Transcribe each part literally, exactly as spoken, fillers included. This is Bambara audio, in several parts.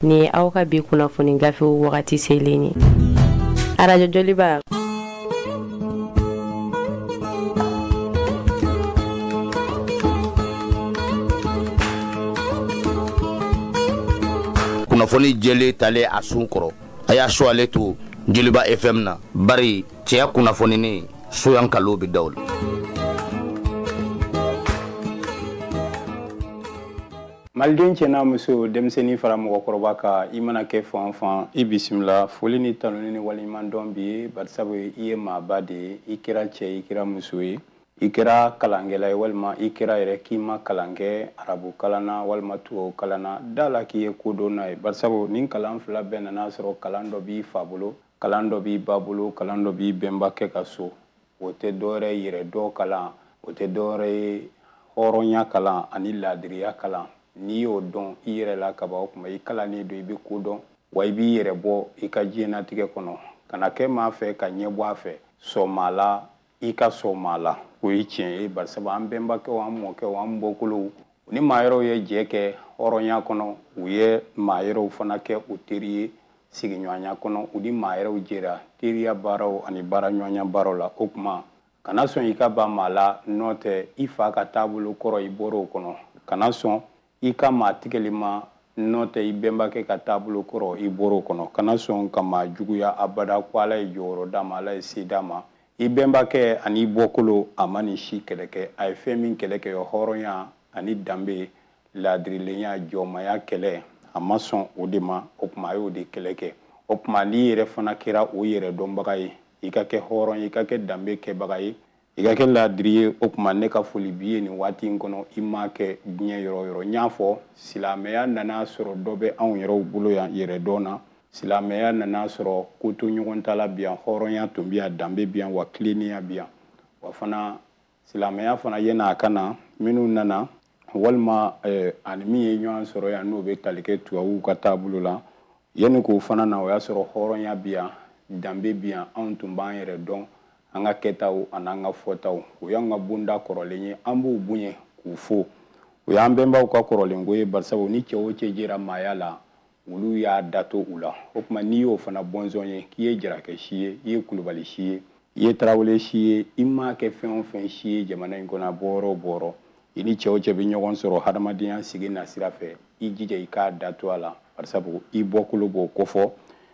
ni aw ka bi kunnafoni gafe wagati selen ye arajo joliba kunnafoni jeli tale a sun kɔrɔ a y'a so ale to Joliba F M na bari cɛya kunnafoni ni soyan kalo bi dawl Malden cɛna muso denmisɛnnin fara mɔgɔkɔrɔba ka i mana kɛ fan fan i bisimila foli ni tanuni ni waliɲuman dɔn bi barisabu i ye maaba de ye i kɛra cɛ i kɛra muso ye i kɛra kalankɛla ye walima i kɛra yɛrɛ k'i ma kalan kɛ arabu kalan na walima tubabu kalan na da la k'i ye kodɔnna ye barisabu nin kalan fila bɛɛ nana sɔrɔ kalan dɔ b'i fa bolo kalan dɔ b'i ba bolo kalan dɔ b'i bɛnbakɛ ka so o tɛ dɔwɛrɛ yɛrɛ dɔ kalan o tɛ dɔwɛrɛ ye hɔrɔnya kalan ani laadiriya kalan n'i y'o dɔn i yɛrɛ la kaba o kuma i kalannen don i bɛ kodɔn wa i b'i yɛrɛ bɔ i ka diɲɛnatigɛ kɔnɔ kana kɛ maa fɛ ka ɲɛ bɔ a fɛ sɔn maa la i ka sɔn maa la o ye tiɲɛ ye barisabu an bɛnbakɛw an mɔkɛw an bɔkolow ni maa yɛrɛw ye jɛ kɛ hɔrɔnya kɔnɔ u ye maa yɛrɛw fana kɛ u teri ye sigiɲɔgɔnya kɔnɔ u ni maa yɛrɛw jɛra teriya baaraw ani baaraɲɔgɔnya baaraw la o kuma kana sɔn i ka ban maa la n'o tɛ i fa ka taabolo kɔrɔ i bɔra o kɔnɔ kana sɔn i ka maa tigɛli ma n'o tɛ i bɛnbakɛ ka taabolo kɔrɔ i bɔra o kɔnɔ kana sɔn ka maa juguya abada ko Ala ye jɔyɔrɔ d'a ma Ala ye se d'a ma i bɛnbakɛ ani bɔkolo a ma nin si kɛlɛ kɛ a ye fɛn min kɛlɛ kɛ hɔrɔnya ani danbe laadirilenya jɔmaya kɛlɛ a ma sɔn o de ma o kuma a y'o de kɛlɛ kɛ o kuma n'i yɛrɛ fana kɛra o yɛrɛ dɔnbaga ye i ka kɛ hɔrɔn ye i ka kɛ danbe kɛbaga ye i ka kɛ laadiri ye o kuma ne ka foli b'i ye nin waati in kɔnɔ i ma kɛ diɲɛ yɔrɔ yɔrɔ n y'a fɔ silamɛya nana sɔrɔ dɔ bɛ anw yɛrɛw bolo yan yɛrɛ dɔn na silamɛya nana sɔrɔ ko to ɲɔgɔn ta la bi yan hɔrɔnya tun bɛ yan danbe bɛ yan wa tilennenya bɛ yan wa fana silamɛya fana yan'a ka na minnu nana walima ani min ye ɲɔgɔn sɔrɔ yan n'o bɛ tali kɛ tubabuw ka taabolo la yanni k'o fana na o y'a sɔrɔ hɔrɔnya bɛ yan danbe bɛ yan anw tun b'an yɛrɛ dɔn an ka kɛtaw ani an ka fɔtaw o y'an ka bonda kɔrɔlen ye an b'u bonya k'u fo o y'an bɛnbaw ka kɔrɔlenko ye barisabu ni cɛ o cɛ jɛra maaya la olu y'a dato u la o kuma n'i y'o fana bɔnsɔn ye k'i ye jarakɛ si ye i ye kulubali si ye i ye tarawele si ye i ma kɛ fɛn o fɛn si ye jamana in kɔnɔ bɔrɔ o bɔrɔ i ni cɛ o cɛ bɛ ɲɔgɔn sɔrɔ hadamadenya sigi na sira fɛ i jija i k'a dato a la barisabu i bɔkolo b'o kofɔ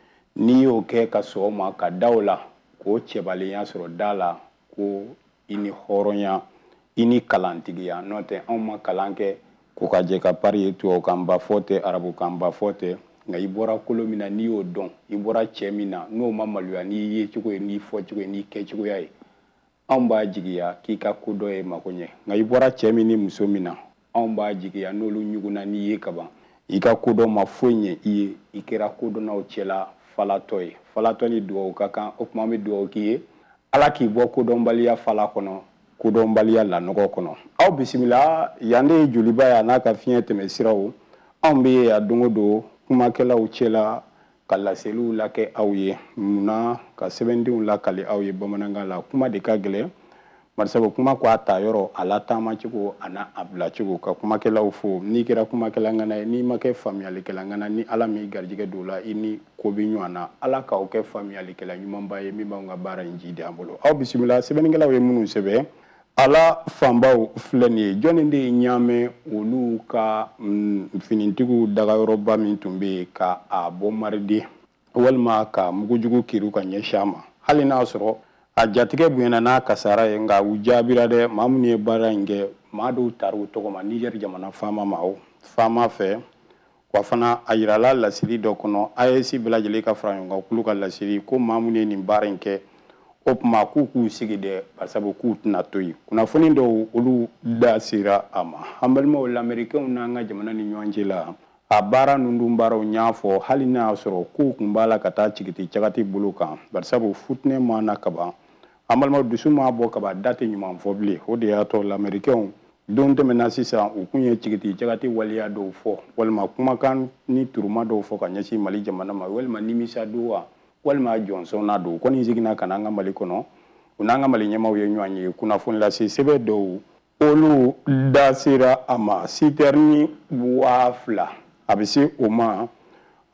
n'i y'o kɛ ka sɔn o ma ka da o la k'o cɛbalenya sɔrɔ da la ko i ni hɔrɔnya i ni kalantigiya n'o tɛ anw ma kalan kɛ ko ka jɛ ka pari ye tubabu kan ba fɔ tɛ arabu kan ba fɔ tɛ nka i bɔra kolo min na n'i y'o dɔn i bɔra cɛ min na n'o ma maloya n'i ye cogo ye n'i fɔ cogo ye n'i kɛ cogoya ye anw b'a jigiya k'i ka ko dɔ ye mako ɲɛ nka i bɔra cɛ min ni muso min na anw b'a jigiya n'olu ɲuguna n'i ye kaban i ka ko dɔ ma foyi ɲɛ i ye i kɛra kodɔnnaw cɛla falatɔ ye falatɔ ni dugawu ka kan o tuma an bɛ dugawu k'i ye Ala k'i bɔ kodɔnbaliya fala kɔnɔ kodɔnbaliya lanɔgɔ kɔnɔ aw bisimila yan de ye Joliba ye a n'a ka fiɲɛ tɛmɛ siraw anw bɛ yan don o don kumakɛlaw cɛla ka laseliw lakɛ aw ye munna ka sɛbɛndenw lakali aw ye bamanankan la kuma de ka gɛlɛn barisabu kuma ko a ta yɔrɔ a la taama cogo a n'a a bila cogo ka kumakɛlaw fo n'i kɛra kumakɛla ŋana ye n'i ma kɛ faamuyalikɛla ŋana ni Ala m'i garijɛgɛ don la i ni ko bɛ ɲɔgɔn na Ala k'aw kɛ faamuyalikɛla ɲumanba ye min b'anw ka baara in jidi an bolo aw bisimila sɛbɛnnikɛlaw ye minnu sɛbɛn Ala fanbaw filɛ nin ye jɔnni de ye ɲaamɛ olu ka finitigiw dagayɔrɔba min tun bɛ yen ka a bɔ maridi walima ka mugujugu kiri ka ɲɛsin a ma hali n'a sɔrɔ a jatigɛ bonyana n'a kasara ye nka u jaabira dɛ maa minnu ye baara in kɛ maa dɔw taara u tɔgɔ ma Niger jamana faama ma o faama fɛ wa fana a yirala lasiri dɔ kɔnɔ A E S bɛɛ lajɛlen ka fara ɲɔgɔn kan k'olu ka lasiri ko maa minnu ye nin baara in kɛ o tuma k'u k'u sigi dɛ basabu k'u tɛna to yen kunnafoni dɔw olu da sera a ma an balimaw lamɛrikɛnw n'an ka jamana ni ɲɔgɔn cɛ la a baara ninnu baaraw y'a fɔ hali n'a y'a sɔrɔ k'u tun b'a la ka taa cigiti cagati bolo kan basabu futinɛ ma na kaban an balimaw dusu ma bɔ kaba da tɛ ɲuman fɔ bilen o de y'a to lamɛrikɛnw don tɛmɛna sisan u kun ye cigiti cagati waliya dɔw fɔ walima kumakan ni turuma dɔw fɔ ka ɲɛsin Mali jamana ma walima nimisa don wa walima jɔnsɔn na don kɔni sigina ka n'an ka Mali kɔnɔ u n'an ka Mali ɲɛmaw ye ɲɔgɔn ye kunnafoni lase sɛbɛn dɔw olu da sera a ma sitɛrini waa fila a bɛ se o ma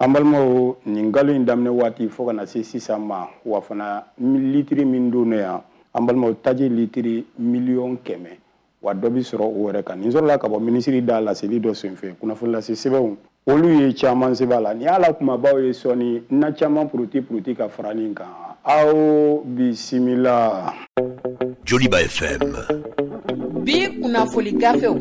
an balimaw nin nkalon in daminɛ waati fo kana se sisan ma wa fana litiri min don ne yan an balimaw taji litiri miliyɔn kɛmɛ wa dɔ bi sɔrɔ o yɛrɛ kan nin sɔrɔla ka bɔ minisiri da laseli dɔ senfɛ kunnafoni lase sɛbɛnw olu ye caman sɛbɛn a la ni ala kumabaw ye sɔni na caman puruti puruti ka fara nin kan aw bisimila. Joliba F M. Bi kunnafoni gafew.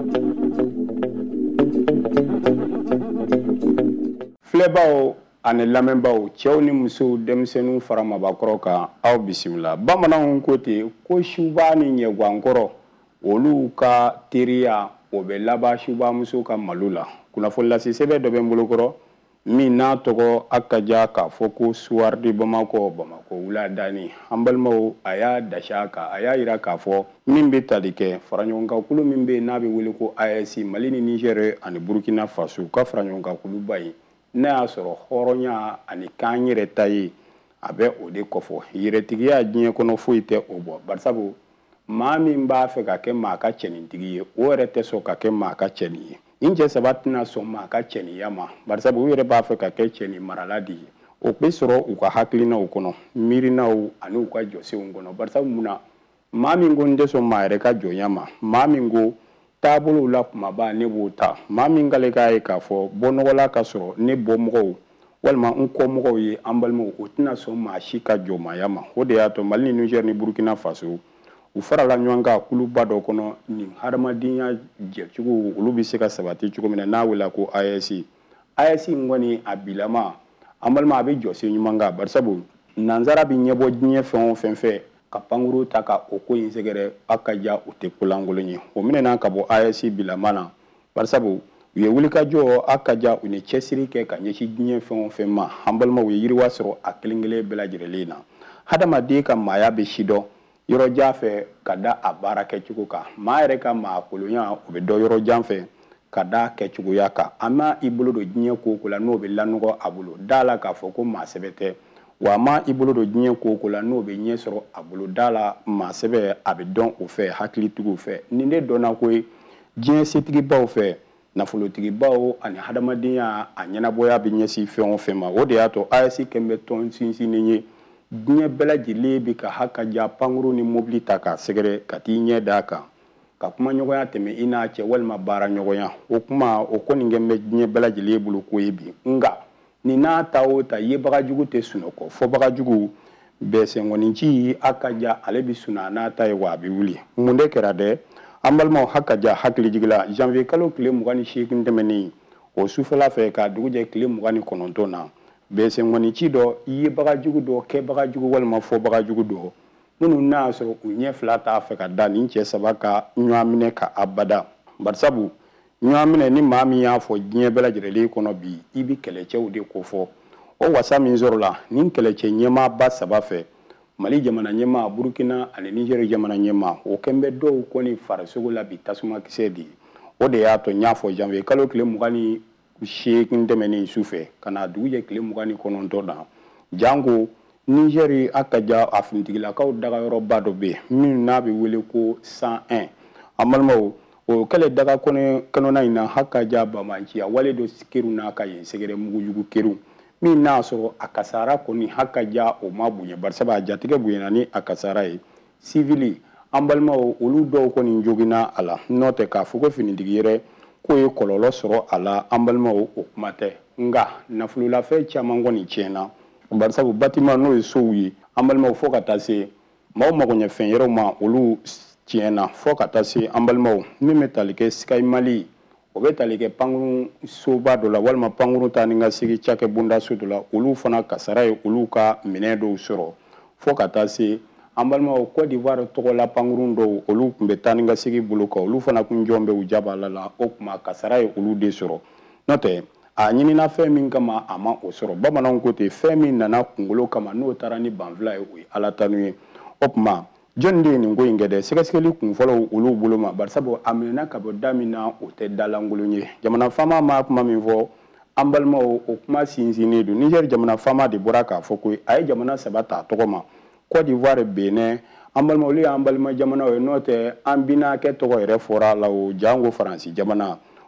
Filɛbaw ani lamɛnbaw cɛw ni musow denmisɛnninw fara mabakɔrɔ kan aw bisimila. Bamananw ko ten ko suba ni ɲɛgankɔrɔ olu ka teriya o bɛ laban subamuso ka malo la. Kunnafoni lase sɛbɛn dɔ bɛ n bolokɔrɔ min n'a tɔgɔ a ka diya k'a fɔ ko suwardi bamakɔ bamakɔ wuladani an balimaw a y'a dasi a kan a y'a jira k'a fɔ min bɛ tali kɛ faraɲɔgɔnkakulu min bɛ yen n'a bɛ wele ko A E S Mali ni Niger ani Burkina Faso ka faraɲɔgɔnkakuluba in n'a y'a sɔrɔ hɔrɔnya ani kan yɛrɛ ta ye a bɛ o de kɔfɔ yɛrɛtigiya diɲɛ kɔnɔ foyi tɛ o bɔ barisabu maa min b'a fɛ ka kɛ maa ka cɛnintigi ye o yɛrɛ tɛ sɔn ka kɛ maa ka cɛnin ye nin cɛ saba tɛna sɔn maa ka cɛninya ma barisabu u yɛrɛ b'a fɛ ka kɛ cɛnin marala de ye o bɛ sɔrɔ u ka hakilinaw kɔnɔ miirinaw ani u ka jɔsenw kɔnɔ barisabu mun na maa min ko n tɛ sɔn maa yɛrɛ ka jɔnya ma maa min ko taabolow la kumaba ne b'o ta maa min k'ale k'a ye k'a fɔ bɔnɔgɔla ka sɔrɔ ne bɔmɔgɔw walima n kɔmɔgɔw ye an balimaw o tɛna sɔn maa si ka jɔmaya ma o de y'a to Mali ni Niger ni Burkina Faso u farala ɲɔgɔn kan kuluba dɔ kɔnɔ nin hadamadenya jɛcogo olu bɛ se ka sabati cogo min na n'a wele ko A E S A E S in kɔni a bilama an balima a bɛ jɔsen ɲuman kan barisabu nanzara bɛ ɲɛbɔ diɲɛ fɛn o fɛn fɛ ka pankuru ta ka o ko in sɛgɛrɛ a ka ja o tɛ kolankolon ye o minɛna ka bɔ A E S bilama na barisabu u ye wulikajɔ a ka ja u ni cɛsiri kɛ ka ɲɛsin diɲɛ fɛn o fɛn ma an balima u ye yiriwa sɔrɔ a kelen kelen bɛɛ lajɛlen na hadamaden ka maaya bɛ si dɔn yɔrɔjan fɛ ka da a baara kɛcogo kan maa yɛrɛ ka maa kolonya o bɛ dɔ yɔrɔjan fɛ ka da kɛcogoya kan a ma i bolo don diɲɛ ko o ko la n'o bɛ lanɔgɔ a bolo da la k'a fɔ ko maa sɛbɛ tɛ wa a ma i bolo don diɲɛ ko o ko la n'o bɛ ɲɛ sɔrɔ a bolo da la maa sɛbɛ a bɛ dɔn o fɛ hakilitigiw fɛ nin de dɔnna ko ye diɲɛ setigibaw fɛ nafolotigibaw ani hadamadenya a ɲɛnabɔya bɛ ɲɛsin fɛn o fɛn ma o de y'a to A E S kɛlen bɛ tɔn sinsinnen ye diɲɛ bɛɛ lajɛlen bɛ ka hakaja pankuru ni mobili ta k'a sɛgɛrɛ ka t'i ɲɛ d'a kan ka kuma ɲɔgɔnya tɛmɛ i n'a cɛ walima baara ɲɔgɔnya o kuma o kɔni kɛlen bɛ diɲɛ bɛɛ lajɛlen bolo ko ye bi nka nin n'a ta o ta yebagajugu tɛ sunɔgɔ fɔbagajugu bɛsɛnkɔninci a ka ja ale bɛ suna n'a ta ye wa a bɛ wuli mun de kɛra dɛ an balimaw hakaja hakilijigila janvier kalo tile mugan ni seegin tɛmɛnen o sufɛla fɛ ka dugu jɛ tile mugan ni kɔnɔntɔn na bɛsɛnkɔninci dɔ yebagajugu dɔ kɛbagajugu walima fɔbagajugu dɔ minnu n'a y'a sɔrɔ u ɲɛ fila t'a fɛ ka da nin cɛ saba ka ɲɔgɔn minɛ ka abada barisabu ɲɔgɔn minɛ ni maa min y'a fɔ diɲɛ bɛɛ lajɛlen kɔnɔ bi i bɛ kɛlɛcɛw de ko fɔ o wasa min sɔrɔ la nin kɛlɛcɛ ɲɛmaaba saba fɛ Mali jamana ɲɛmaa Burkina ani Niger jamana ɲɛmaa o kɛn bɛ dɔw kɔni farisogo la bi tasuma kisɛ de o de y'a to n y'a fɔ janvier kalo tile mugan ni seegin tɛmɛnen su fɛ ka na dugu jɛ tile mugan ni kɔnɔntɔn na janko Niger a ka ja a finitigilakaw dagayɔrɔba dɔ bɛ yen min n'a bɛ wele ko cent un an balimaw o kɛlɛ daga kɔnɔna in na hakaja bamanciya wale dɔ kɛru n'a ka yen sɛgɛrɛ mugujugu kɛru min n'a sɔrɔ a kasara kɔni hakaja o ma bonya barisabu a jatigɛ bonyana ni a kasara ye civili an balimaw olu dɔw kɔni joginna a la n'o tɛ k'a fɔ ko finitigi yɛrɛ k'o ye kɔlɔlɔ sɔrɔ a la an balimaw o kuma tɛ nka nafololafɛn caman kɔni tiɲɛna barisabu bâtiment n'o ye sow ye an balimaw fo ka taa se maaw magoɲɛfɛn yɛrɛw ma olu tiɲɛna fo ka taa se an balimaw min bɛ tali kɛ Sky Mali o bɛ tali kɛ pankuru soba dɔ la walima pankuru taa ni ka segin cakɛ bondaso dɔ la olu fana kasara ye olu ka minɛ dɔw sɔrɔ fo ka taa se an balimaw Côte d'Ivoire tɔgɔla pankuru dɔw olu tun bɛ taa ni ka segin bolo kan olu fana kun jɔn bɛ u jabala la o kuma kasara ye olu de sɔrɔ n'o tɛ a ɲinina fɛn min kama a ma o sɔrɔ bamananw ko ten fɛn min nana kunkolo kama n'o taara ni banfula ye o ye ala tanu ye o kuma jɔnni de ye nin ko in kɛ dɛ sɛgɛsɛgɛli kunfɔlɔw olu bolo ma barisabu a minɛna ka bɔ da min na o tɛ dalankolon ye jamana faama ma kuma min fɔ an balimaw o kuma sinsinnen don Niger jamana faama de bɔra k'a fɔ ko a ye jamana saba ta tɔgɔ ma Côte d'Ivoire Benin an balimaw olu y'an balima jamanaw ye n'o tɛ an binakɛ tɔgɔ yɛrɛ fɔra a la o jango Faransi jamana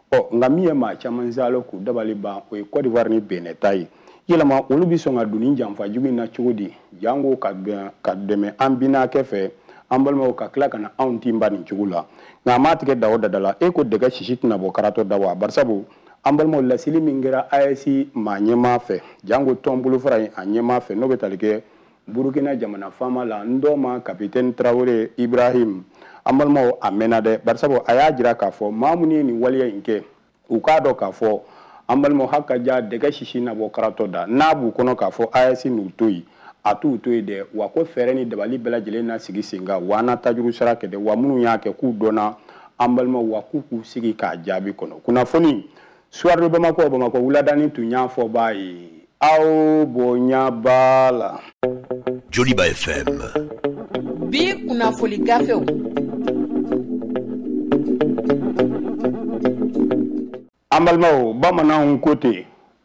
ɔ nka min ye maa caman zalo k'u dabali ban o ye Côte d'Ivoire ni Benin ta ye yɛlɛma olu bi sɔn ka don ni janfa jugu in na cogo di jango ka ka dɛmɛ an binakɛ fɛ an balimaw ka tila ka na anw timba nin cogo la nka a m'a tigɛ da o dada la e ko dɛgɛ sisi tɛna bɔ karatɔ da wa barisabu an balimaw lasili min kɛra A E S maa ɲɛmaa fɛ jango tɔn bolofara ye a ɲɛmaa fɛ n'o bɛ tali kɛ Burukina jamana faama la n dɔ ma kapitɛni Traoré Ibrahim an balimaw a mɛnna dɛ barisabu a y'a jira k'a fɔ maa minnu ye nin waleya in kɛ u k'a dɔn k'a fɔ an balimaw hakaja dɛgɛ sisi na bɔ karatɔ da n'a b'u kɔnɔ k'a fɔ A E S n'u to yen a t'u to yen dɛ wa ko fɛɛrɛ ni dabali bɛɛ lajɛlen na sigi sen kan wa an na tajuru sara kɛ dɛ wa minnu y'a kɛ k'u dɔnna an balimaw wa k'u k'u sigi k'a jaabi kɔnɔ kunnafoni Soir de Bamako Bamako wuladani tun y'a fɔ b'a ye aw bonya b'a la Joliba F M bi kunnafoni gafew an balimaw bamananw ko ten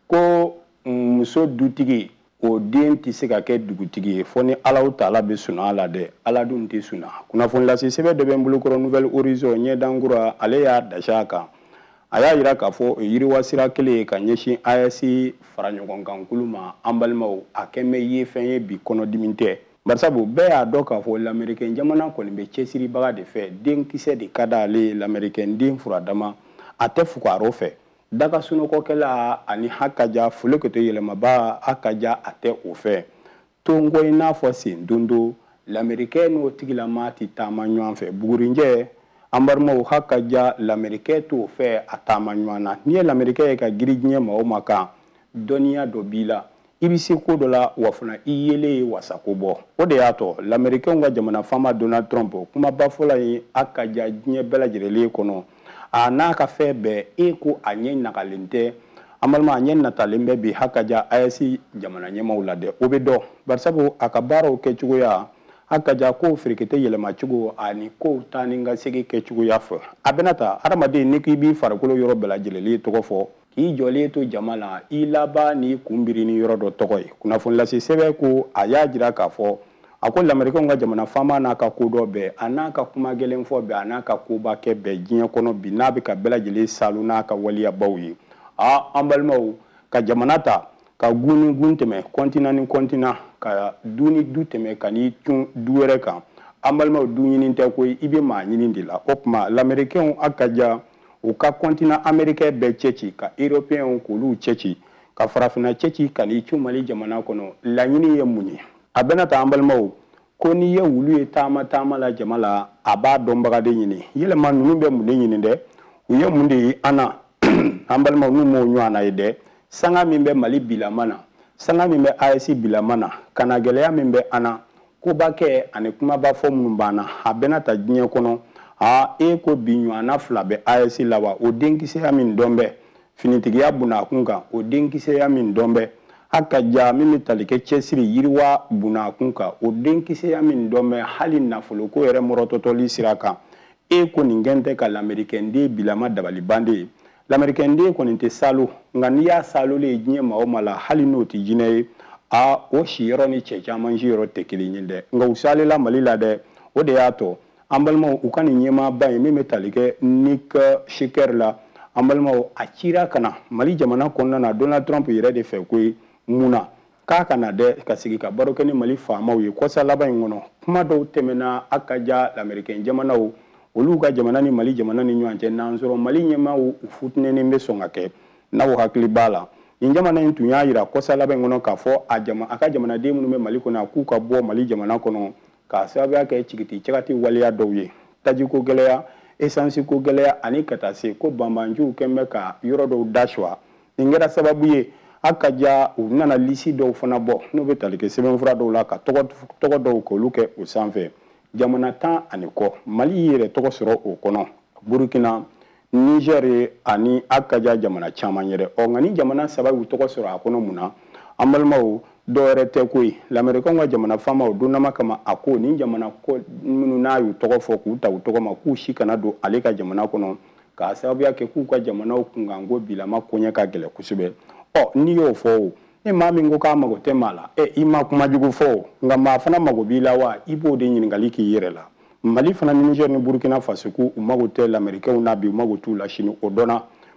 ko muso dutigi o den tɛ se ka kɛ dugutigi ye fo ni Alahu Taala bɛ suna a la dɛ Ala dun tɛ suna kunnafoni lase sɛbɛn dɔ bɛ n bolo kɔrɔ Nouvelle Horizon ɲɛdankura ale y'a dasi a kan a y'a jira k'a fɔ yiriwa sira kelen ye ka ɲɛsin A E S fara ɲɔgɔn kan kulu ma an balimaw a kɛn bɛ ye fɛn ye bi kɔnɔdimi tɛ barisabu bɛɛ y'a dɔn k'a fɔ lamɛrikɛn jamana kɔni bɛ cɛsiribaga de fɛ denkisɛ de ka d'ale lamɛrikɛn den furadama a tɛ fugaro fɛ daga sunɔgɔkɛla ani hakaja folokɛtɔ yɛlɛmaba hakaja a tɛ o fɛ tongo i n'a fɔ sen dondo lamɛrikɛn n'o tigilama tɛ taama ɲɔgɔn fɛ bugurinjɛ an balimaw hakaja lamɛrikɛn t'o fɛ a taama ɲɔgɔn na n'i ye lamɛrikɛn ye ka giri diɲɛ maa o maa kan dɔnniya dɔ b'i la i bɛ se ko dɔ la wa fana i yelen ye wasako bɔ o de y'a tɔ lamɛrikɛnw ka jamana faama Donald Trump kumaba fɔla ye hakaja diɲɛ bɛɛ lajɛlen kɔnɔ a n'a ka fɛn bɛɛ e ko a ɲɛ nagalen tɛ an balima a ɲɛ natalen bɛ bi hakaja A E S jamana ɲɛmaaw la dɛ o bɛ dɔn barisabu a ka baaraw kɛcogoya hakaja ko firikete yɛlɛmacogo ani kow taa ni ka segin kɛcogoya fɛ a bɛna ta adamaden ni k'i b'i farikolo yɔrɔ bɛɛ lajɛlen tɔgɔ fɔ k'i jɔlen to jama la i laban ni kunbiri ni yɔrɔ dɔ tɔgɔ ye kunnafoni lase sɛbɛn ko a y'a jira k'a fɔ a ko lamɛrikɛnw ka jamana faama n'a ka kodɔn bɛɛ a n'a ka kuma gɛlɛn fɔ bɛɛ a n'a ka koba kɛ bɛɛ diɲɛ kɔnɔ bi n'a bɛ ka bɛɛ lajɛlen salu n'a ka waliyabaw ye a an balimaw ka jamana ta ka gun ni gun tɛmɛ kɔntina ni kɔntina ka du ni du tɛmɛ ka n'i cun du wɛrɛ kan an balimaw du ɲini tɛ koyi i bɛ maa ɲini de la o tuma lamɛrikɛnw a ka ja u ka kɔntina amɛrikɛn bɛɛ cɛci ka européenw k'olu cɛci ka farafinna cɛci ka n'i cun Mali jamana kɔnɔ laɲini ye mun ye a bɛna ta an balimaw ko n'i ye wulu ye taama taama la jama la a b'a dɔnbaga de ɲini yɛlɛma ninnu bɛ mun de ɲini dɛ u ye mun de ye an na an balimaw n'u m'o ɲɔgɔn na ye dɛ sanga min bɛ Mali bilama na sanga min bɛ A E S bilama na kana gɛlɛya min bɛ an na koba kɛ ani kumaba fɔ minnu b'an na a bɛna ta diɲɛ kɔnɔ a e ko bi ɲɔgɔnna fila bɛ A E S la wa o denkisɛya min dɔn bɛ finitigiya bunna a kun kan o denkisɛya min dɔn bɛ hakaja min bɛ tali kɛ cɛsiri yiriwa bunna a kun kan o denkisɛya min dɔn bɛ hali nafolo ko yɛrɛ mɔrɔtɔtɔli sira kan e ko nin gɛn tɛ ka lamɛrikɛnden bilama dabalibande ye lamɛrikɛnden kɔni tɛ salo nka n'i y'a salolen ye diɲɛ maa o maa la hali n'o tɛ jinɛ ye a o siyɔrɔ ni cɛ caman siyɔrɔ tɛ kelen ye dɛ nka u salela Mali la dɛ o de y'a tɔ an balimaw u ka nin ɲɛmaaba ye min bɛ tali kɛ Nick Sheker la an balimaw a cira ka na Mali jamana kɔnɔna na Donald Trump yɛrɛ de fɛ ko ye mun na k'a kana dɛ ka sigi ka baro kɛ ni Mali faamaw ye kɔsa laban in kɔnɔ kuma dɔw tɛmɛna a ka ja lamɛrikɛn jamanaw olu ka jamana ni Mali jamana ni ɲɔgɔn cɛ n'an sɔrɔ Mali ɲɛmaaw u futinɛnen bɛ sɔn ka kɛ n'aw hakili b'a la nin jamana in tun y'a jira kɔsa laban in kɔnɔ k'a fɔ a jama a ka jamanaden minnu bɛ Mali kɔnɔ a k'u ka bɔ Mali jamana kɔnɔ k'a sababuya kɛ cigiti cagati waleya dɔw ye tajiko gɛlɛya essence ko gɛlɛya ani ka taa se ko banbanjuw kɛn bɛ ka yɔrɔ dɔw dasuwa nin kɛra sababu ye a ka ja u nana lisi dɔw fana bɔ n'u bɛ tali kɛ sɛbɛnfura dɔw la ka tɔgɔ tɔgɔ dɔw k'olu kɛ o sanfɛ jamana tan ani kɔ Mali yɛrɛ tɔgɔ sɔrɔ o kɔnɔ Burkina Niger ani a ka ja jamana caman yɛrɛ ɔ nka ni jamana saba y'u tɔgɔ sɔrɔ a kɔnɔ mun na an balimaw dɔwɛrɛ tɛ koyi lamɛrikɛnw ka jamana faamaw donnama kama a ko ni jamana ko minnu n'a y'u tɔgɔ fɔ k'u ta u tɔgɔ ma k'u si kana don ale ka jamana kɔnɔ k'a sababuya kɛ k'u ka jamanaw kunkanko bilama koɲɛ ka gɛlɛ kosɛbɛ ɔ n'i y'o fɔ o ni maa min ko k'a mago tɛ maa la ɛ i ma kuma jugu fɔ o nka maa fana mago b'i la wa i b'o de ɲininkali k'i yɛrɛ la Mali fana ni Niger ni Burkina Faso k'u mago tɛ lamɛrikɛnw na bi u mago t'u la sini o dɔnna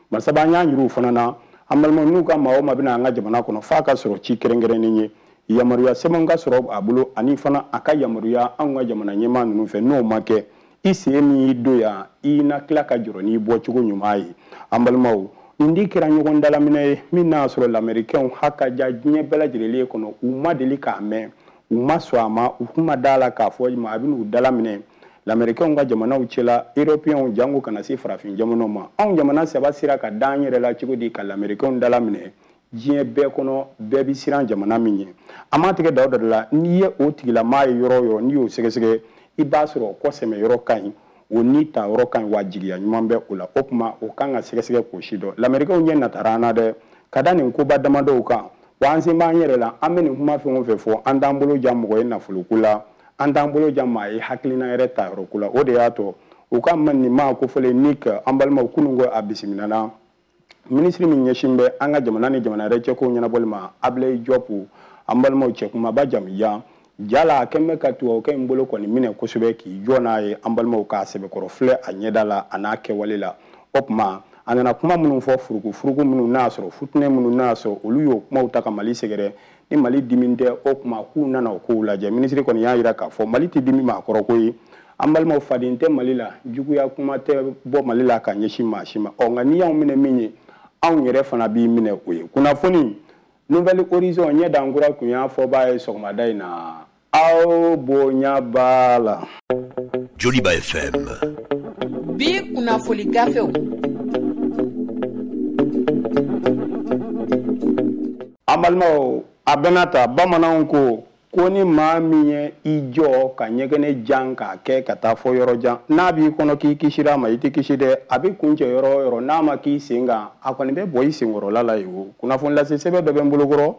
barsaba nya nyiru fana na amalmo nu ka mawo mabina anga jamana kono fa ka soro ci kerengere ni yamaruya sɛbɛn ka sɔrɔ a bolo ani fana a ka yamaruya an ka jamana ɲɛmaa ninnu fɛ n'o ma kɛ i sen min y'i do yan i na tila ka jɔrɔ n'i bɔcogo ɲuman ye an balimaw nin di kɛra ɲɔgɔn dalaminɛ ye min n'a sɔrɔ lamɛrikɛnw ha ka ja diɲɛ bɛɛ lajɛlen kɔnɔ u ma deli k'a mɛn u ma sɔn a ma u kuma da la k'a fɔ ma a bɛ n'u dalaminɛ lamɛrikɛnw ka jamanaw cɛla européens jango kana se farafin jamanaw ma anw jamana saba sera ka da an yɛrɛ la cogo di ka lamɛrikɛnw dalaminɛ diɲɛ bɛɛ kɔnɔ bɛɛ bi siran jamana min ye a ma tigɛ daw da la n'i ye o tigilamaa ye yɔrɔ yɔrɔ n'i y'o sɛgɛsɛgɛ i b'a sɔrɔ kɔsɛmɛ yɔrɔ ka ɲi o ni ta yɔrɔ ka ɲi wa jigiya ɲuman bɛ o la o kuma o kan ka sɛgɛsɛgɛ k'o si dɔn lamɛrikɛnw ɲɛ natara an na dɛ ka da nin koba damadɔw kan wa an sen b'an yɛrɛ la an bɛ nin kuma fɛn o fɛn fɔ an t'an bolo jan mɔgɔ ye nafoloko la an t'an bolo jan maa ye hakilina yɛrɛ ta yɔrɔ ko la o de y'a to u ka man nin maa kofɔlen ni ka an balimaw kunun ko a bisimilana ministre min ɲɛsin bɛ an ka jamana ni jamana yɛrɛ cɛkow ɲɛnabɔli ma Ablaye Diop an balimaw cɛkumaba jamiya jala a kɛn bɛ ka tubabukɛ in bolo kɔni minɛ kosɛbɛ k'i jɔ n'a ye an balimaw k'a sɛbɛkɔrɔ filɛ a ɲɛda la a n'a kɛwale la o tuma a nana kuma minnu fɔ furuku furuku minnu n'a sɔrɔ futinɛ minnu n'a sɔrɔ olu y'o kumaw ta ka Mali sɛgɛrɛ ni Mali dimi tɛ o tuma k'u nana o kow lajɛ ministre kɔni y'a jira k'a fɔ Mali tɛ dimi maa kɔrɔ ko ye an balimaw faden tɛ Mali la juguya kuma tɛ bɔ Mali la ka ɲɛsin maa si ma ɔ nka n'i y'anw minɛ min ye anw yɛrɛ fana b'i minɛ o ye kunnafoni nouvelle horizon ɲɛ dankura kun y'a fɔbaa ye sɔgɔmada in na aw bonya b'a la Joliba F M bi kunnafoni gafew an balimaw a bɛna ta bamananw ko ko ni maa min ye i jɔ ka ɲɛgɛnɛ jan k'a kɛ ka taa fɔ yɔrɔ jan n'a b'i kɔnɔ k'i kisira ma i tɛ kisi dɛ a bɛ kuncɛ yɔrɔ o yɔrɔ n'a ma k'i sen kan a kɔni bɛ bɔ i senkɔrɔla la yen o kunnafoni lase sɛbɛn dɔ bɛ n bolokɔrɔ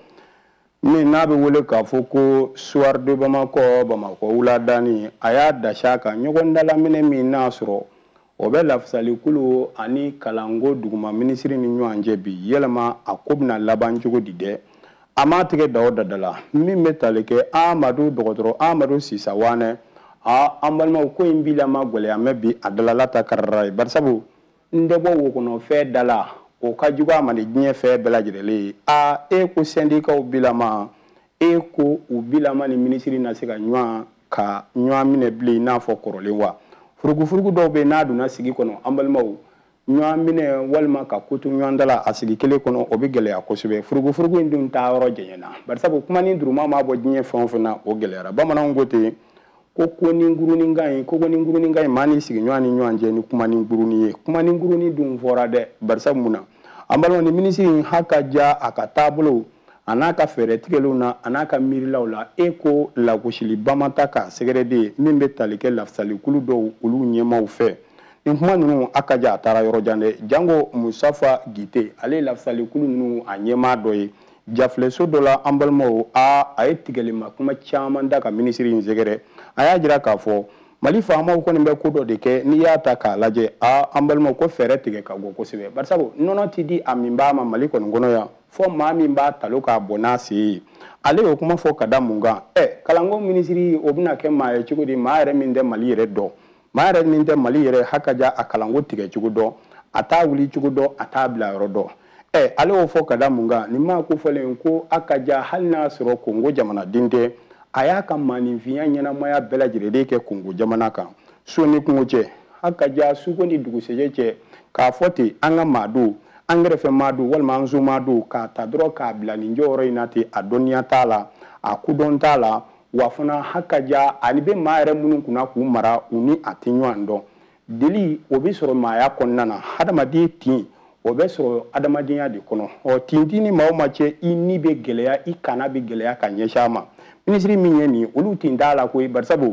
min n'a bɛ wele k'a fɔ ko soir de Bamakɔ Bamakɔ wuladani a y'a dasi a kan ɲɔgɔn dalaminɛ min n'a sɔrɔ o bɛ lafisalikulu ani kalanko duguma minisiri ni ɲɔgɔn cɛ bi yɛlɛma a ko bɛna laban cogo di dɛ a ma tigɛ da o dada la min bɛ tali kɛ Amadu dɔgɔtɔrɔ Amadu Sisawanɛ a an balimaw ko in bi lama gɛlɛyamɛ bi a dalala ta karara ye barisabu n tɛ bɔ wo kɔnɔ fɛn da la o ka jugu a ma ni diɲɛ fɛn bɛɛ lajɛlen ye a e ko syndicats bilama e ko u bilama ni minisiri na se ka ɲɔgɔn ka ɲɔgɔn minɛ bilen n'a fɔ kɔrɔlen wa furugufurugu dɔw bɛ n'a donna sigi kɔnɔ an balimaw ɲɔgɔn minɛ walima ka koto ɲɔgɔn dala a sigi kelen kɔnɔ o bɛ gɛlɛya kosɛbɛ furugufurugu in dun taa yɔrɔ jɛɲɛna barisabu kuma ni duruma ma bɔ diɲɛ fɛn o fɛn na o gɛlɛyara bamananw ko ten ko ko ni nguruninkan in ko ko ni nguruninkan in maa ni sigiɲɔgɔn ni ɲɔgɔn cɛ ni kuma ni ngurunin ye kuma ni ngurunin dun fɔra dɛ barisabu mun na an balimaw ni minisiri in ha ka ja a ka taabolo a n'a ka fɛɛrɛ tigɛliw na a n'a ka miirilaw la e ko lagosiliba ma ta k'a sɛgɛrɛ de min bɛ tali kɛ lafisalikulu dɔw olu ɲɛmaw fɛ nin kuma ninnu a ka ja a taara yɔrɔ jan dɛ jango Musafa Gite ale ye lafisalikulu ninnu a ɲɛmaa dɔ ye jafilɛso dɔ la an balimaw a a ye tigɛlima kuma caman da ka minisiri in sɛgɛrɛ a y'a jira k'a fɔ Mali faamaw kɔni bɛ ko dɔ de kɛ n'i y'a ta k'a lajɛ a an balimaw ko fɛɛrɛ tigɛ ka bɔ kosɛbɛ barisabu nɔnɔ ti di a min b'a ma Mali kɔni kɔnɔ yan fɔ maa min b'a talo k'a bɔ n'a se ye ale y'o kuma fɔ ka da mun kan ɛ kalanko minisiri o bɛna kɛ maa ye cogo di maa yɛrɛ min tɛ Mali yɛrɛ dɔn maa yɛrɛ min tɛ Mali yɛrɛ hakaja a kalanko tigɛ cogo dɔn a t'a wuli cogo dɔn a t'a bila yɔrɔ dɔn ɛ ale y'o fɔ ka da mun kan nin maa ko fɔlen ko a ka ja hali n'a sɔrɔ Kongo jamanaden tɛ a y'a ka maaninfinya ɲɛnamaya bɛɛ lajɛlen kɛ Kongo jamana kan so ni kungo cɛ a ka ja suko ni dugusɛjɛ cɛ k'a fɔ ten an ka maadow an kɛrɛfɛ maadow walima an so maadow k'a ta dɔrɔn k'a bila nin jɔyɔrɔ in na ten a dɔnniya t'a la a kodɔn t'a la wa fana ha ka ja ani bɛ maa yɛrɛ minnu kunna k'u mara u ni a tɛ ɲɔgɔn dɔn deli o bɛ sɔrɔ maaya kɔnɔna na hadamaden tin o bɛ sɔrɔ adamadenya de kɔnɔ ɔ tintin ni maa o maa cɛ i ni bɛ gɛlɛya i kana bɛ gɛlɛya ka ɲɛsin a ma minisiri min ye nin olu tin t'a la koyi barisabu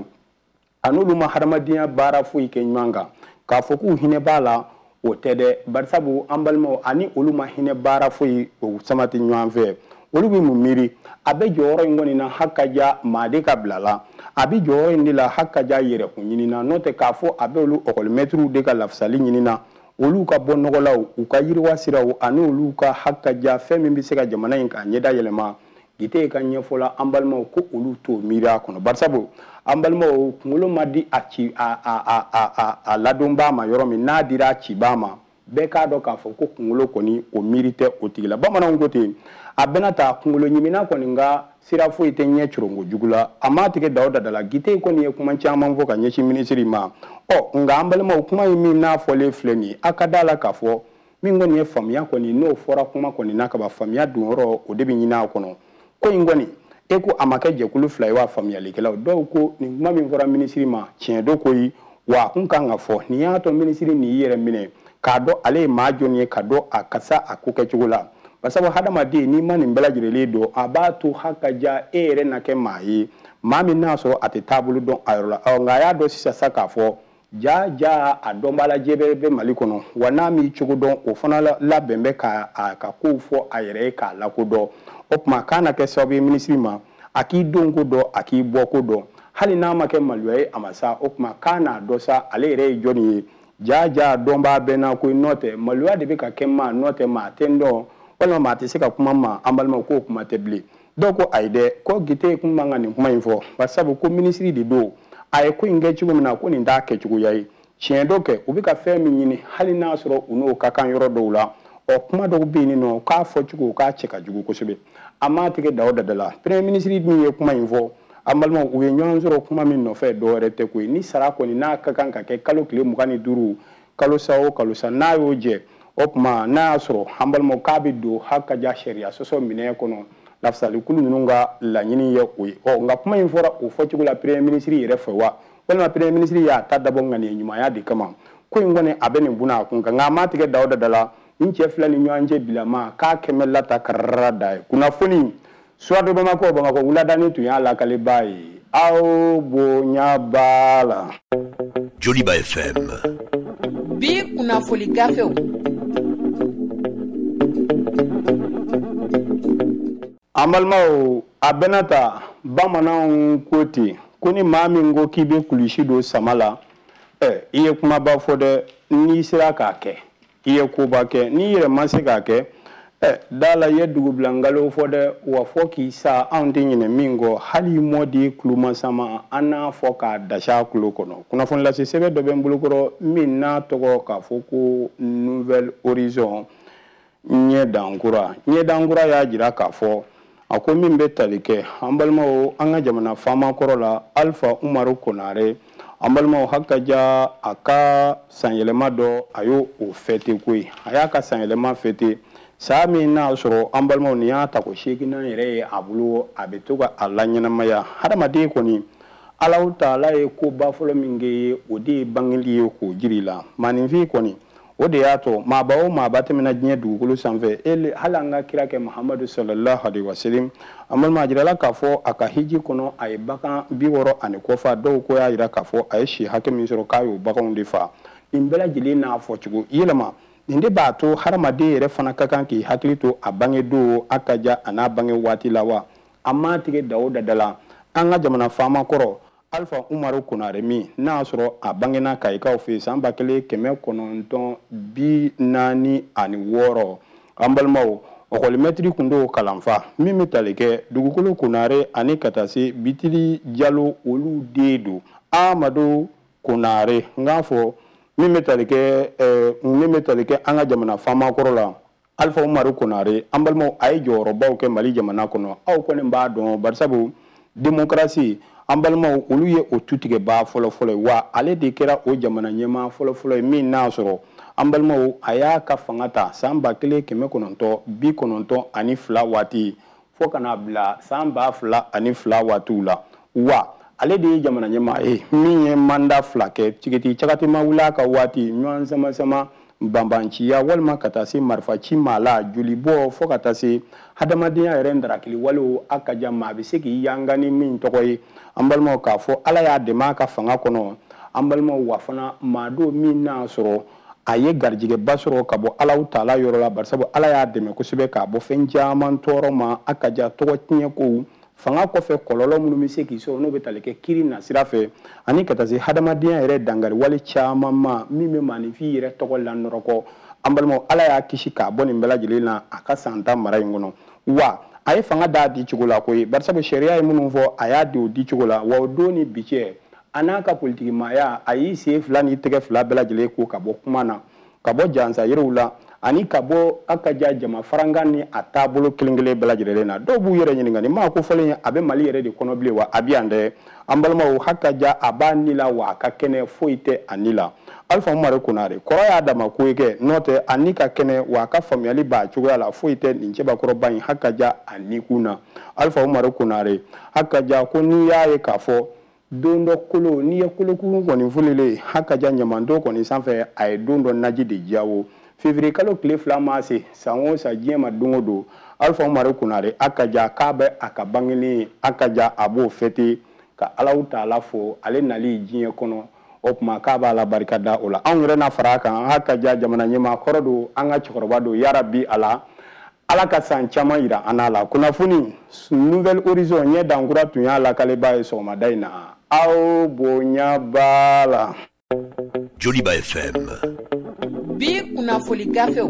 a n'olu ma hadamadenya baara foyi kɛ ɲɔgɔn kan k'a fɔ k'u hinɛ b'a la o tɛ dɛ barisabu an balimaw ani olu ma hinɛ baara foyi o sama tɛ ɲɔgɔn fɛ olu bɛ mun miiri a bɛ jɔyɔrɔ in kɔni na ha ka ja maa de ka bila la a bɛ jɔyɔrɔ in de la ha ka ja yɛrɛkun ɲini na n'o tɛ k'a fɔ a bɛ olu ɔkɔlimɛtiriw de ka lafisali ɲini na olu ka bɔ nɔgɔlaw u ka yiriwa siraw ani olu ka ha ka ja fɛn min bɛ se ka jamana in ka ɲɛda yɛlɛma Gite ka ɲɛfɔ la an balimaw ko olu t'o miiri a kɔnɔ barisabu an balimaw kunkolo ma di a ci a a a a a ladonbaa ma yɔrɔ min n'a dira a cibaa ma bɛɛ k'a dɔn k'a fɔ ko kunkolo kɔni o miiri tɛ o tigi la bamananw ko ten a bɛna taa kunkolo ɲimina kɔni nka sira foyi tɛ ɲɛ corongo jugu la a m'a tigɛ Dawuda da la Gite kɔni ye kuma caman fɔ ka ɲɛsin minisiri ma ɔ nka an balimaw kuma ye min n'a fɔlen filɛ nin ye a ka d'a la k'a fɔ min kɔni ye faamuya kɔni n'o fɔra kuma kɔni n'a ka ban faamuya donyɔrɔ o de bɛ ɲini a kɔnɔ ko in kɔni e ko a ma kɛ jɛkulu fila ye wa faamuyalikɛlaw dɔw ko nin kuma min fɔra minisiri ma tiɲɛ do koyi wa kun kan ka fɔ nin y'a to minisiri nin y'i yɛrɛ minɛ k'a dɔn ale ye maa jɔn ye ka dɔn a kasa a ko kɛcogo la basabu hadamaden n'i ma nin bɛɛ lajɛlen dɔn a b'a to hakaja e yɛrɛ na kɛ maa ye maa min n'a sɔrɔ a tɛ taabolo dɔn a yɔrɔ la ɔ nka a y'a dɔn sisan sa k'a fɔ ja ja a dɔnbaa lajɛ bɛ Mali kɔnɔ wa n'a m'i cogo dɔn o fana labɛn bɛ ka a ka kow fɔ a yɛrɛ ye k'a lakodɔn o tuma k'a na kɛ sababu ye minisiri ma a k'i don ko dɔn a k'i bɔ ko dɔn hali n'a ma kɛ maloya ye a ma sa o tuma k'a n'a dɔ sa ale yɛrɛ ye jɔnni ye ja ja dɔnbaa bɛɛ n'a ko nɔ tɛ maloya de bɛ ka kɛ maa nɔ tɛ maa tɛ n dɔn walima maa tɛ se ka kuma ma an balimaw k'o kuma tɛ bilen dɔw ko ayi dɛ ko Gite kun man ka nin kuma in fɔ basabu ko minisiri de don a ye ko in kɛ cogo min na ko nin t'a kɛcogoya ye tiɲɛ dɔ kɛ u bɛ ka fɛn min ɲini hali n'a sɔrɔ u n'o ka kan yɔrɔ dɔw la ɔ kuma dɔw bɛ yen nɔ k'a fɔ cogo k'a cɛ ka jugu kosɛbɛ a m'a tigɛ Dawuda da la premier minisiri min ye kuma in fɔ an balimaw u ye ɲɔgɔn sɔrɔ kuma min nɔfɛ dɔwɛrɛ tɛ koyi ni sara kɔni n'a ka kan ka kɛ kalo tile mugan ni duuru kalo sa o kalo sa n'a y'o jɛ o tuma n'a y'a sɔrɔ an balimaw k'a bɛ don hakaja sariya sɔsɔ minɛn kɔnɔ lafisalikulu ninnu ka laɲini ye o ye ɔ nka kuma in fɔra o fɔcogo la premier minisiri yɛrɛ fɛ wa walima premier minisiri y'a ta dabɔ ŋaniya ɲumanya de kama ko in kɔni a bɛ nin buna a kun kan nka a m'a tigɛ Dawuda da la n cɛ fila ni ɲɔgɔn cɛ bilama k'a kɛmɛ lata karara da ye kunnafoni Suwadu Bamakɔ Bamakɔ wuladani tun y'a lakaleba ye aw bonya b'a la Joliba F M bi kunnafoni gafew an balimaw a bɛna ta bamananw ko ten ko ni maa min ko k'i bɛ kulusi don sama la ɛ i ye kumaba fɔ dɛ n'i sera k'a kɛ i ye koba kɛ n'i yɛrɛ ma se k'a kɛ ɛ dala ye dugubila nkalon fɔ dɛ wa fɔ k'i sa anw tɛ ɲinɛ min kɔ hali mɔdi kulomasama an n'a fɔ k'a dasa kulo kɔnɔ kunnafoni lase sɛbɛn dɔ bɛ n bolokɔrɔ min n'a tɔgɔ k'a fɔ ko nouvelle horizon ɲɛdankura ɲɛdankura y'a jira k'a fɔ a ko min bɛ tali kɛ an balimaw an ka jamana faama kɔrɔ la Alpha Umaru Konare an balimaw hakaja a ka sanyɛlɛma dɔ a y'o o fêté koyi a y'a ka sanyɛlɛma fêté saa min n'a sɔrɔ an balimaw nin y'a ta ko seeginan yɛrɛ ye a bolo a bɛ to ka a laɲɛnamaya hadamaden kɔni Alahu Taala ye koba fɔlɔ min kɛ ye o de ye bangeli ye k'o jiri la maaninfin kɔni o de y'a to maaba o maaba tɛmɛna diɲɛ dugukolo sanfɛ ele hali an ka kira kɛ Muhamadu sallallahu alaihi wasallam an balima a jirala k'a fɔ a ka hiji kɔnɔ a ye bagan bi wɔɔrɔ ani kɔfa dɔw ko y'a jira k'a fɔ a ye si hakɛ min sɔrɔ k'a y'o baganw de fa nin bɛɛ lajɛlen n'a fɔcogo yɛlɛma nin de b'a to hadamaden yɛrɛ fana ka kan k'i hakili to a bange don a ka ja a n'a bange waati la wa a m'a tigɛ Dawuda da la an ka jamana faama kɔrɔ Alpha Umaru Konare min n'a sɔrɔ a bangena Kayikaw fɛ san ba kelen kɛmɛ kɔnɔntɔn bi naani ani wɔɔrɔ an balimaw ɔkɔlimɛtiri kun do kalanfa min bɛ tali kɛ dugukolo Konare ani ka taa se Bitili Jalo olu de do Amadu Konare n k'a fɔ min bɛ tali kɛ ɛɛ min bɛ tali kɛ an ka jamana faama kɔrɔ la Alpha Umaru Konare an balimaw a ye jɔyɔrɔbaw kɛ Mali jamana kɔnɔ aw kɔni b'a dɔn barisabu démocratie an balimaw olu ye o tutigɛbaa fɔlɔfɔlɔ ye wa ale de kɛra o jamana ɲɛmaa fɔlɔfɔlɔ ye min n'a sɔrɔ an balimaw a y'a ka fanga ta san ba kelen kɛmɛ kɔnɔntɔn bi kɔnɔntɔn ani fila waati fo ka n'a bila san ba fila ani fila waatiw la wa ale de ye jamana ɲɛmaa ye min ye manda fila kɛ tigɛti cagatima wulila ka waati ɲɔgɔn sama sama banbanciya walima ka taa se marifaci maa la joli bɔ fo ka taa se hadamadenya yɛrɛ ndarakili walew a ka jan maa bɛ se k'i yanga ni min tɔgɔ ye an balimaw k'a fɔ ala y'a dɛmɛ a ka fanga kɔnɔ an balimaw wa fana maa dɔw min n'a sɔrɔ a ye garijɛgɛba sɔrɔ ka bɔ Alahu Taala yɔrɔ la barisabu ala y'a dɛmɛ kosɛbɛ k'a bɔ fɛn caman tɔɔrɔ ma a ka jan tɔgɔ tiɲɛ kow fanga kɔfɛ kɔlɔlɔ minnu bɛ se k'i sɔrɔ n'o bɛ tali kɛ kiri nasira fɛ ani ka taa se hadamadenya yɛrɛ dangari wale caman ma min bɛ maaninfin yɛrɛ tɔgɔ lanɔrɔkɔ an balimaw ala y'a kisi k'a bɔ nin bɛɛ lajɛlen na a ka san tan mara in kɔnɔ wa a ye fanga d'a di cogo la koyi barisabu sariya ye minnu fɔ a y'a di o di cogo la wa o don ni bi cɛ a n'a ka politiki maaya a y'i sen fila ni tɛgɛ fila bɛɛ lajɛlen ko ka bɔ kuma na ka bɔ jansa yiriw la ani ka bɔ akaja jama faranga ni a taabolo kelen-kelen bɛɛ lajɛlen na dɔw b'u yɛrɛ ɲininka ni maa ko fɔlen ye a bɛ Mali yɛrɛ de kɔnɔ bilen wa a bɛ yan dɛ an balimaw hakaja a b'a ni la wa a ka kɛnɛ foyi tɛ a ni la Alpha Umaru Konare kɔrɔ y'a dama ko ye kɛ n'o tɛ a ni ka kɛnɛ wa a ka faamuyali b'a cogoya la foyi tɛ nin cɛbakɔrɔba in hakaja a ni kun na Alpha Umaru Konare hakaja ko n'i y'a ye k'a fɔ don dɔ kolo n'i ye kolokuru kɔni folilen hakaja ɲamandon kɔni sanfɛ a ye don dɔ naji de diyawo février kalo tile fila ma se san o san diɲɛ ma don o don Alpha Umaru Konare hakaja k'a bɛ a ka bangeli hakaja a b'o fêter ka Alahu Taala fo ale nali diɲɛ kɔnɔ o tuma k'a b'a la barika da o la anw yɛrɛ na fara a kan hakaja jamana ɲɛmaa kɔrɔ don an ka cɛkɔrɔba don yarabi ala ala ka san caman yira an la kunnafoni nouvelle horizon ɲɛ dankura tun y'a lakaleba ye sɔgɔmada in na aw bonya b'a la Joliba F M bi kunnafoni gafew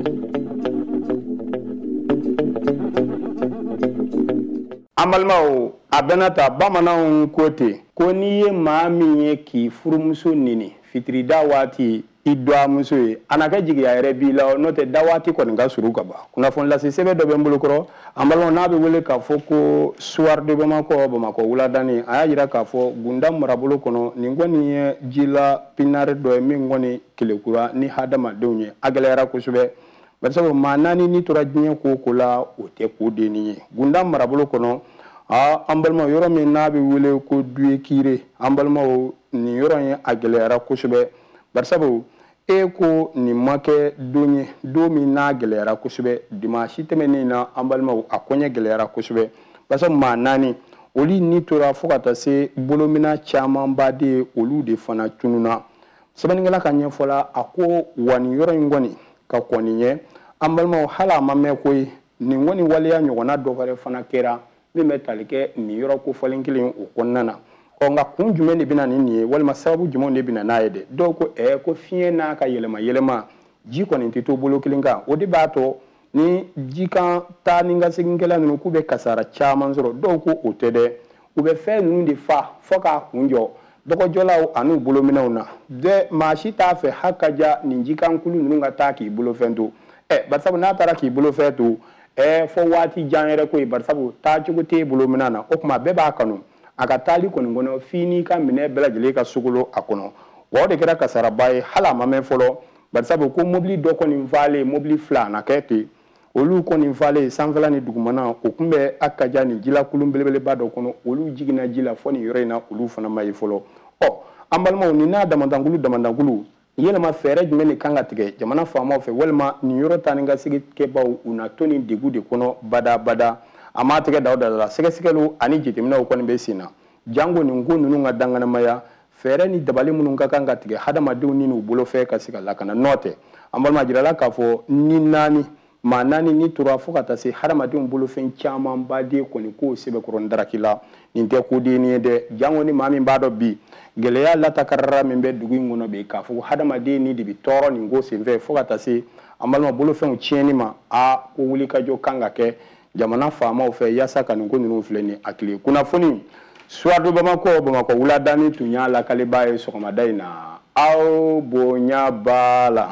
an balimaw a bɛna ta bamananw ko ten ko n'i ye maa min ye k'i furumuso nini fitirida waati i dɔgɔmuso ye a na kɛ jigiya yɛrɛ b'i la n'o tɛ da waati kɔni ka surun ka ban kunnafoni lase sɛbɛn dɔ bɛ n bolo kɔrɔ an balimaw n'a bɛ wele k'a fɔ ko soir de Bamakɔ Bamakɔ wuladani a y'a jira k'a fɔ Gunda marabolo kɔnɔ nin kɔni ye jila pinare dɔ ye min kɔni kelekura ni hadamadenw ye a gɛlɛyara kosɛbɛ barisabu maa naani ni tora diɲɛ ko o ko la o tɛ ko denni ye Gunda marabolo kɔnɔ aa an balimaw yɔrɔ min n'a bɛ wele ko Duyekire an balimaw nin yɔrɔ in a gɛlɛyara kosɛbɛ barisabu e ko nin ma kɛ don ye don min n'a gɛlɛyara kosɛbɛ dimanche tɛmɛnen na an balimaw a kɔɲɛ gɛlɛyara kosɛbɛ barisabu maa naani olu ni tora fo ka taa se bolomina caman baden olu de fana tununa sɛbɛnnikɛla ka ɲɛfɔ la a ko wa nin yɔrɔ in kɔni ka kɔni ye an balimaw hali a ma mɛn ko ye nin kɔni waleya ɲɔgɔnna dɔ wɛrɛ fana kɛra min bɛ tali kɛ nin yɔrɔ kofɔlen kelen o kɔnɔna na ɔ nka kun jumɛn de bɛna nin nin ye walima sababu jumɛn de bɛna n'a ye dɛ dɔw ko ɛɛ ko fiɲɛ n'a ka yɛlɛma yɛlɛma ji kɔni tɛ to bolo kelen kan o de b'a to ni ji kan taa ni ka seginkɛla ninnu k'u bɛ kasara caman sɔrɔ dɔw ko o tɛ dɛ u bɛ fɛn ninnu de fa fɔ k'a kun jɔ dɔgɔjɔlaw an'u bolominɛw na de maa si t'a fɛ hakaja nin jikankulu ninnu ka taa k'i bolofɛn to ɛ barisabu n'a taara k'i bolofɛn to ɛ fɔ waati jan yɛrɛ ko ye barisabu taa cogo t'e bolomina na o tuma bɛɛ b'a kanu a ka taali kɔni kɔnɔ f'i n'i ka minɛ bɛɛ lajɛlen ka sogolo a kɔnɔ wa o de kɛra kasaraba ye hali a ma mɛn fɔlɔ barisabu ko mobili dɔ kɔni falen mobili fila a na kɛ ten olu kɔni falen sanfɛla ni dugumana o tun bɛ hakaja nin jilakulun belebeleba dɔ kɔnɔ olu jiginna ji la fɔ nin yɔrɔ in na olu fana ma ye fɔlɔ ɔ an balimaw nin n'a damadankulu damadankulu yɛlɛma fɛɛrɛ jumɛn de kan ka tigɛ jamana faamaw fɛ walima nin yɔrɔ taa ni ka segin kɛbaw u na to nin degun de kɔnɔ bada bada a m'a tigɛ da o da la sɛgɛsɛgɛliw ani jateminɛw kɔni bɛ sen na jango nin ko ninnu ka danganamaya fɛɛrɛ ni dabali minnu ka kan ka tigɛ hadamadenw ni n'u bolofɛ ka se ka lakana n'o tɛ an balima jirala k'a fɔ ni naani maa naani ni tora fo ka taa se hadamadenw bolofɛn caman baden kɔni k'o sɛbɛkɔrɔ daraki la nin tɛ kodenni ye dɛ jango ni maa min b'a dɔn bi gɛlɛya latakarara min bɛ dugu in kɔnɔ bi k'a fɔ hadamaden ni de bɛ tɔɔrɔ nin ko senfɛ fo ka taa se an balima bolofɛnw tiɲɛni ma a ko wulikajɔ kan ka kɛ jamana faamaw fɛ yaasa ka nin ko ninnu filɛ ni hakili kunnafoni soir de Bamakɔ Bamakɔ wuladani tun y'a lakaleba ye sɔgɔmada in na aw bonya b'a la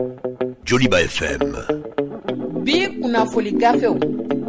Joliba F M bi kunnafoni gafew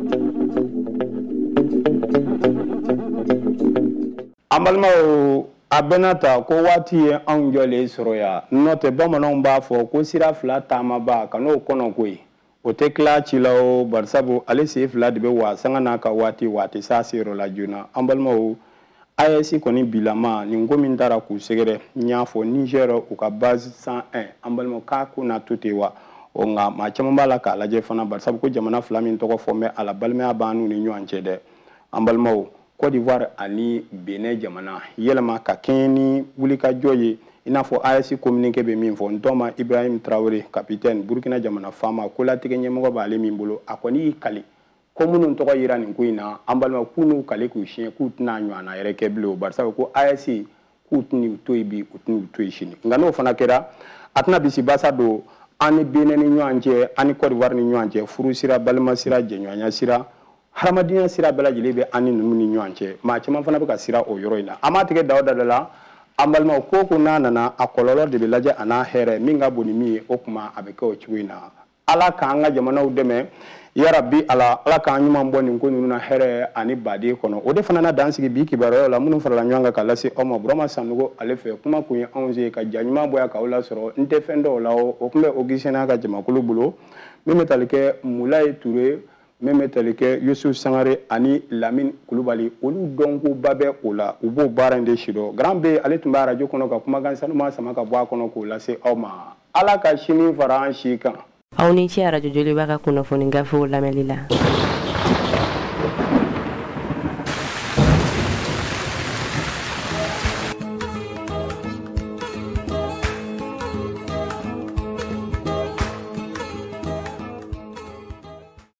an balimaw a bɛna ta ko waati ye anw jɔlen sɔrɔ yan n'o tɛ bamananw b'a fɔ ko sira fila taamaba ka n'o kɔnɔ koyi o tɛ tila ci la o barisabu ale sen fila de bɛ wa sanga n'a ka waati waati s'a seyɔrɔ la joona an balimaw A E S kɔni bilama nin ko min taara k'u sɛgɛrɛ n y'a fɔ Niger u ka base cent un an balimaw k'a ko na to ten wa o nka maa caman b'a la k'a lajɛ fana barisabu ko jamana fila min tɔgɔ fɔ mɛ a la balimaya b'an n'u ni ɲɔgɔn cɛ dɛ an balimaw Côte d'Ivoire ani Benin jamana yɛlɛma ka kɛɲɛ ni wulikajɔ ye i n'a fɔ A E S communiqué bɛ min fɔ n tɔma Ibrahim Traoré capitaine Burkina jamana faama ko latigɛ ɲɛmɔgɔ b'ale min bolo a kɔni y'i kali ko minnu tɔgɔ yera nin ko in na an balima k'u n'u kale k'u siɲɛ k'u tɛna ɲɔgɔnna yɛrɛ kɛ bilen o barisabu ko A E S k'u tɛn'u to yen bi u tɛn'u to yen sini nka n'o fana kɛra a tɛna bisi basa don an ni Benin ni ɲɔgɔn cɛ an ni Côte d'Ivoire ni ɲɔgɔn cɛ furu sira balima sira jɛɲɔgɔnya sira hadamadenya sira bɛɛ lajɛlen bɛ an ni ninnu ni ɲɔgɔn cɛ maa caman fana bɛ ka sira o yɔrɔ in na an m'a tigɛ da o da la an balima ko ko n'a nana a kɔlɔlɔ de bɛ lajɛ a n'a hɛrɛ min ka bon ni min ye o kuma a bɛ kɛ o cogo in na ala k'an ka jamanaw dɛmɛ yarabi ala ala k'an ɲuman bɔ nin ko ninnu na hɛrɛ ani baden kɔnɔ o de fana na dan sigi bi kibaruyaw la minnu farala ɲɔgɔn kan ka lase aw ma Burama Sanogo ale fɛ kuma kun ye anw se ka ja ɲuman bɔ k'aw lasɔrɔ n tɛ fɛn dɔw la o tun bɛ Augustin n'a ka jamakulu bolo min bɛ tali kɛ Mulaye Ture min bɛ tali kɛ Yusu Sangare ani Lamine Kulubali olu dɔnkoba bɛ o la u b'o baara in de sidɔn Grand B ale tun bɛ radio kɔnɔ ka kumakan sanuma sama ka bɔ a kɔnɔ k'o lase aw ma ala ka sini fara an si kan aw ni ce radio Joliba ka kunnafoni gafew lamɛnli la